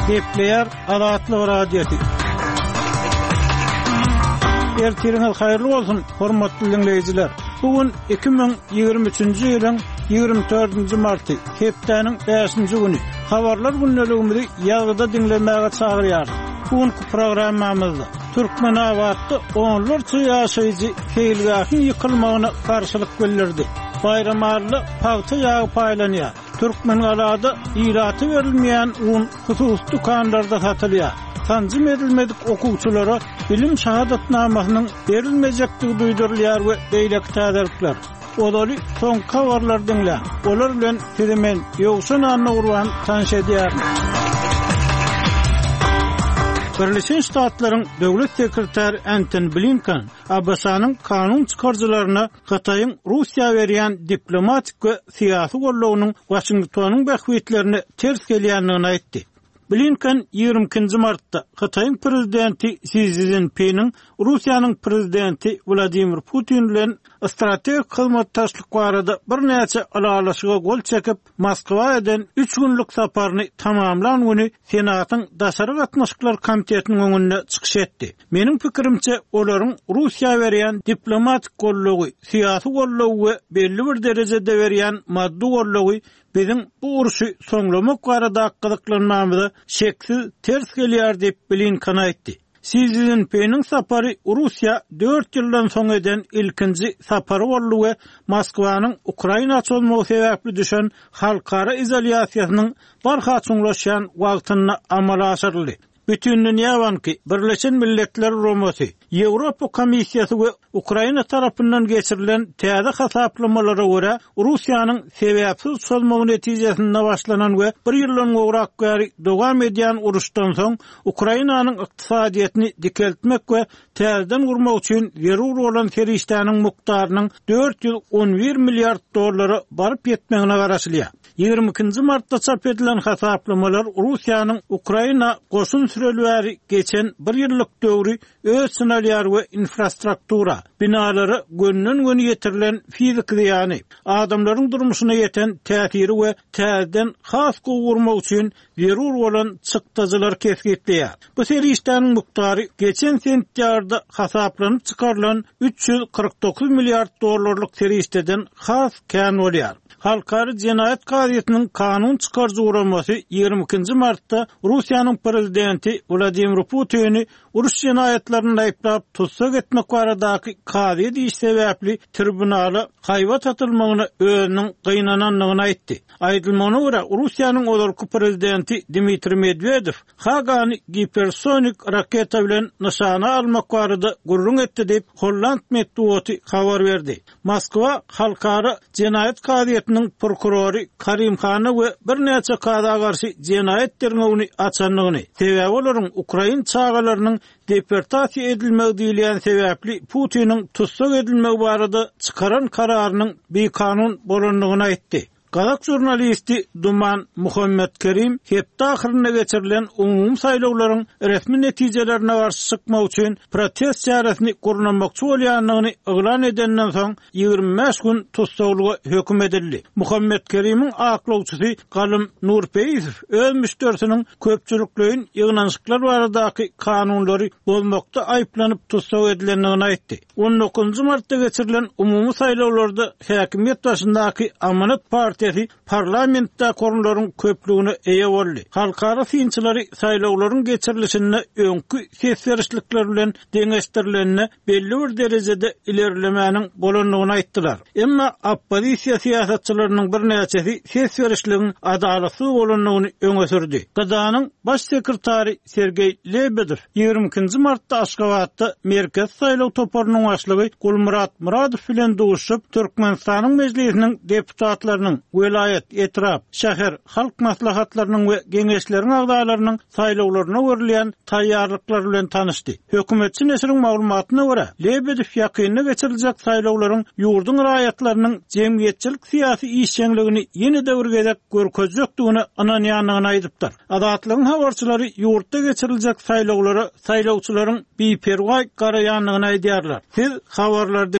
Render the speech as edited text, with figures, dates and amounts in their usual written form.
Gepleyer Adatlı Radyosu. Ertiriniz hayırlı olsun, hormatly dinleyijiler. Bugün 2023-nji ýylyň 24-nji marty, hepdeniň 5-nji güni. Habarlar günneligimizi ýagda dinlemäge çagyrýar. Bugünkü programmamyzda Türkmen awatdy onlarça ýaşaýjy feýilgahyň ýykylmagyna garşylyk bildirdi. Bayramarly pagty ýagy paýlanýar. Türkmen alada ýylaty berilmeýän un husus dukanlarda satylýar. Tanzim edilmedik okuwçylara bilim şahadatnamasynyň berilmejekdigi duýdurulýar we beýlek täzirlikler. Odaly soň kawarlar dinle. Olar bilen sizimen ýogşan anna urwan tanış edýär. Birleşen Ştatlaryň döwlet sekretary Antony Blinken Abbasanyň kanun çykarjylaryna Hataýyň Russiýa berýän diplomatik we syýasy gollawynyň Washingtonyň bähwetlerini ters gelýändigini aýtdy. Blinken 22 martda Hataýyň prezidenti Xi Jinping'in Russiýanyň prezidenti Vladimir Putin bilen strategik hyzmatdaşlyk barada bir näçe alalaşyga gol çekip Moskwa eden 3 günlük saparyny tamamlan güni Senatyň daşary gatnaşyklar komitetiniň öňünde çykyş etdi. Meniň pikirimçe olaryň Russiýa berýän diplomatik gollawy, syýasy gollawy we belli bir derejede berýän maddi gollawy bizim bu uruşy soňlamak barada hakkylyklanmamyzy şeksiz ters gelýär diýip Blinken aýtdy. Xi Jinping'in sapary Russiýa 4 ýyldan soň eden ilkinji sapary boldy we Moskwanyň Ukraina çolmagy sebäpli düşen halkara izolýasiýasynyň barhaçyňlaşýan wagtyna amala aşyryldy. Bütün dünýä banky, Birleşen Milletler Romasy, Ýewropa Komissiýasy we Ukraina tarapyndan geçirilen täze hasaplamalara görä Russiýanyň sebäpsiz çolmagy netijesinde başlanan we 1 ýyldan gowrak gäri dowam edýän uruşdan soň Ukrainanyň ykdysadyetini dikeltmek we täzeden gurmak üçin zerur bolan serişdäniň mukdarynyň 411 milliard dollary baryp ýetmegine garaşylýar. 22 martda çap edilen hasaplamalar Russiýanyň Ukraina goşun sürelwäri geçen 1 ýyllyk döwri öz ssenariýar we infrastruktura binalary gönnün ýetirilen fizik ýany adamlaryň durmuşyna ýeten täsiri we täzeden has gowurmak üçin zerur bolan çykdyjylar kesgitleýär. Bu serişdäniň mukdary geçen sentýarda hasaplanyp çykarylan 349 milliard dollarlyk serişdeden has kän bolýar. Halkara Cinayet Gazetiniň kanun çykarjy uramasy 22 martda Russiýanyň prezidenti Vladimir Putin'i uruş cinayetlerini aýplap tutsak etmek baradaky kazi diýiş sebäpli tribunala haýwat atylmagyny özüniň gynananlygyny aýtdy. Aýdylmagyna görä Russiýanyň olarky prezidenti Dmitri Medvedev Hagany hipersonik raketa bilen nişana almak barada gurrun etdi diýip Holland medeniýeti habar berdi. Moskwa halkara Cinayet Gazetining prokurory Karim Khana we bir näçe kaza garşy cinayetlerini açanlygyny, sebäbi olaryň Ukraina çağalarynyň deportasiýa edilmegi diýilen sebäpli Putiniň tutsak edilmegi barada çykaran kararynyň bir kanun bolanlygyny aýtdy. Gazak jurnalisti Duman Muhammed Kerim hepde ahyryna geçirilen umum saýlawlaryň resmi netijelerine garşy çykmak üçin protest çäresini gurulamakçy bolýanlygyny eglan edenden soň 25 gün tutsaklyga hökm edildi. Muhammed Kerim'iň aklawçysy Galym Nurpeýew öz müşterisiniň köpçülikliň ýygnaşyklar baradaky kanunlary bozmakda aýplanyp tutsak edilendigini aýtdy. 19 martda geçirilen umumy saýlawlarda häkimet başyndaky Amanat Partiyasi parlamentda korunlaryň köpligine eýe boldy. Halkara synçylary saýlawlaryň geçirilişine öňkü kesberişlikler bilen deňeşdirilenine belli bir derejede ilerlemäniň bolanlygyny aýtdylar. Emma oppozisiýa siýasatçylarynyň bir näçesi kesberişligiň adalatly bolanlygyny öňe sürdi. Gazanyň baş sekretary Sergey Lebedev 22 martda Aşgabatda merkez saýlaw toparynyň başlygy Gulmurat Muradov bilen duşup Türkmenistanyň mejlisiniň deputatlarynyň Welayet, etraf, şäher, halk maslahatlarynyň we geňeşleriň agdalarynyň saýlawlaryna görülýän taýýarlyklar bilen tanışdy. Hökümetçi nesiriň maglumatyna görä, Lebedev ýakyny geçiriljek saýlawlaryň ýurdun raýatlarynyň jemgyýetçilik syýasy işçiligini ýene döwürgedek görkezjekdigini ananýanlygyny aýdypdyr. Adatlygyň habarçylary ýurtda geçiriljek saýlawlara saýlawçylaryň beperwa garaýanlygyny aýdýarlar. Siz habarlarda